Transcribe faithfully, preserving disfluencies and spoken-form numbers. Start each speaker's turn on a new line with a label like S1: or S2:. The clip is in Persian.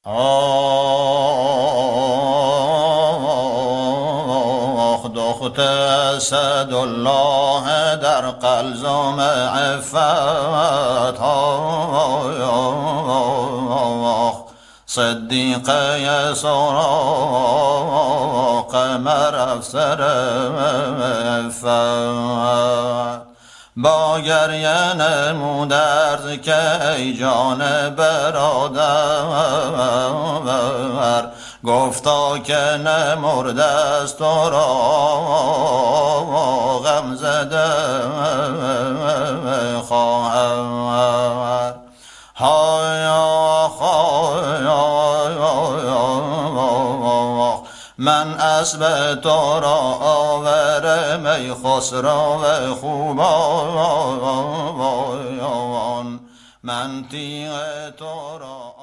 S1: آخ دخت اسدالله در قلزم عفت، آخ صدیقه سراغ قمر افسر عفت، با گریه نمود عرض که ای جان برادر، گفتا که نمرده است تو را غم زده خواهر. های های من اسب تو را آور می خسرو خوبان، من تیغ تو را